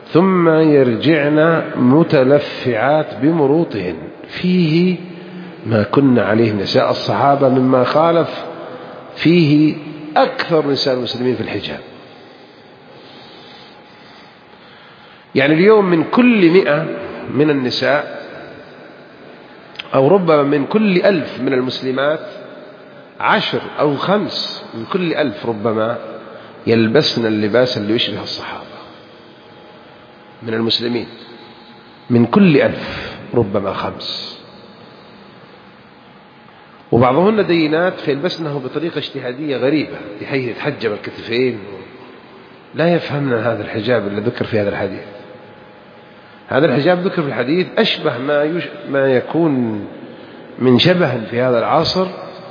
ثم يرجعن متلفعات بمروطهن. فيه ما كنا عليه نساء الصحابة مما خالف فيه أكثر نساء المسلمين في الحجاب. يعني اليوم من كل 100 من النساء، أو ربما من كل 1000 من المسلمات 10 أو 5 من كل 1000 ربما يلبسن اللباس اللي يشبه الصحابة من المسلمين. من كل 1000 ربما 5، وبعضهن دينات فيلبسنه بطريقة اجتهادية غريبة بحيث يتحجب الكتفين، لا يفهمن هذا الحجاب اللي ذكر في هذا الحديث. هذا الحجاب ذكر في الحديث أشبه ما يكون من شبه في هذا العصر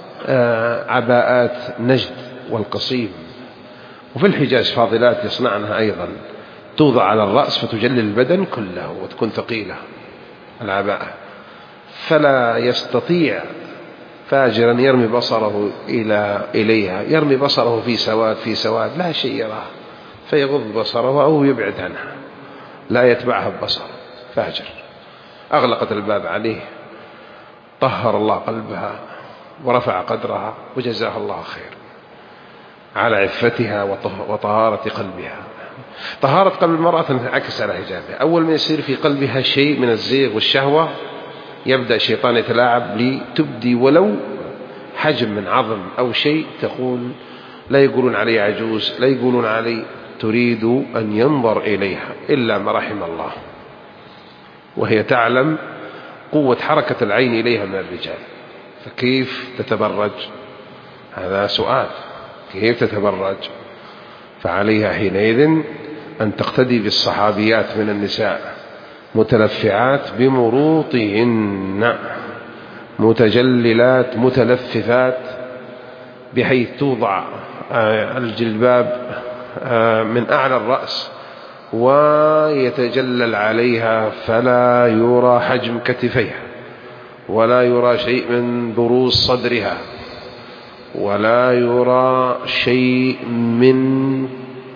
عباءات نجد والقصيم. وفي الحجاز فاضلات يصنعنها أيضا، توضع على الرأس فتجلل البدن كله وتكون ثقيلة العباءة، فلا يستطيع فاجرا يرمي بصره إليها، يرمي بصره في سواد لا شيء يراه، فيغض بصره أو يبعد عنها، لا يتبعها ببصر. فاجر أغلقت الباب عليه، طهر الله قلبها ورفع قدرها وجزاها الله خير على عفتها وطهارة قلبها. طهارة قلب المرأة تنعكس على حجابها. أول ما يصير في قلبها شيء من الزيغ والشهوة يبدأ الشيطان يتلاعب لتبدي ولو حجم من عظم أو شيء، تقول لا يقولون علي عجوز، لا يقولون علي، تريد أن ينظر إليها إلا ما رحم الله، وهي تعلم قوة حركة العين إليها من الرجال. فكيف تتبرج؟ هذا سؤال، كيف تتبرج؟ فعليها حينئذ أن تقتدي بالصحابيات من النساء متلفعات بمروطهن، متجللات متلففات، بحيث توضع الجلباب من أعلى الرأس ويتجلل عليها، فلا يرى حجم كتفيها، ولا يرى شيء من بروز صدرها، ولا يرى شيء من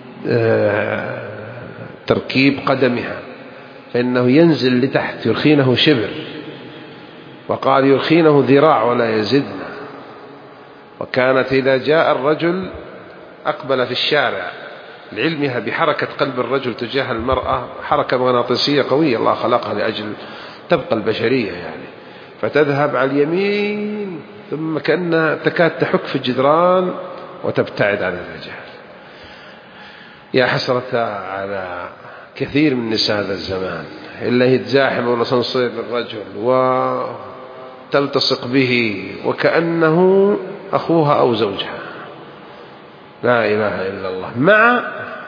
تركيب قدمها، فإنه ينزل لتحت يرخينه شبر، وقال يرخينه ذراع ولا يزدنا. وكانت إذا جاء الرجل أقبل في الشارع لعلمها بحركة قلب الرجل تجاه المرأة، حركة مغناطيسية قوية الله خلقها لأجل تبقى البشرية يعني، فتذهب على اليمين ثم كأنها تكاد تحك في الجدران وتبتعد عن الرجال. يا حسرة على كثير من نساء هذا الزمان، إلا يتزاحم ولا تنصير للرجل وتلتصق به وكأنه أخوها أو زوجها. لا إله إلا الله. مع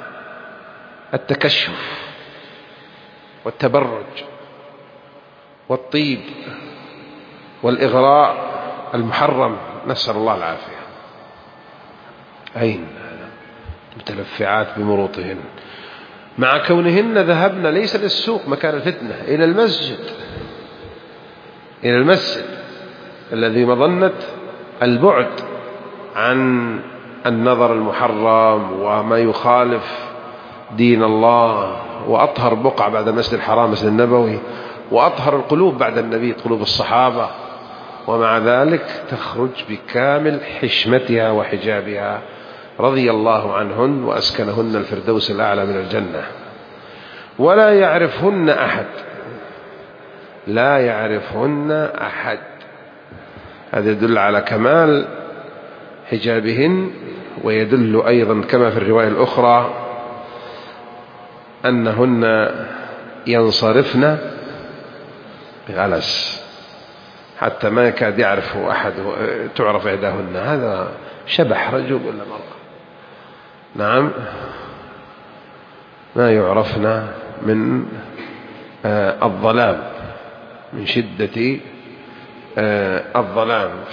التكشف والتبرج والطيب والإغراء المحرم، نسأل الله العافية. أين متلفعات بمروطهن، مع كونهن ذهبن ليس للسوق مكان الفتنة، إلى المسجد، إلى المسجد الذي مظنة البعد عن النظر المحرم وما يخالف دين الله، وأطهر بقعة بعد المسجد الحرام مسجد النبوي، وأطهر القلوب بعد النبي قلوب الصحابة، ومع ذلك تخرج بكامل حشمتها وحجابها رضي الله عنهن وأسكنهن الفردوس الأعلى من الجنة، ولا يعرفهن أحد، لا يعرفهن أحد. هذا يدل على كمال حجابهن، ويدل أيضا كما في الرواية الأخرى أنهن ينصرفن بغلس حتى ما يكاد يعرف أحد تعرف إحداهن هذا شبح رجل ولا مرأة. نعم، ما يعرفن من الظلام، من شدة الظلام.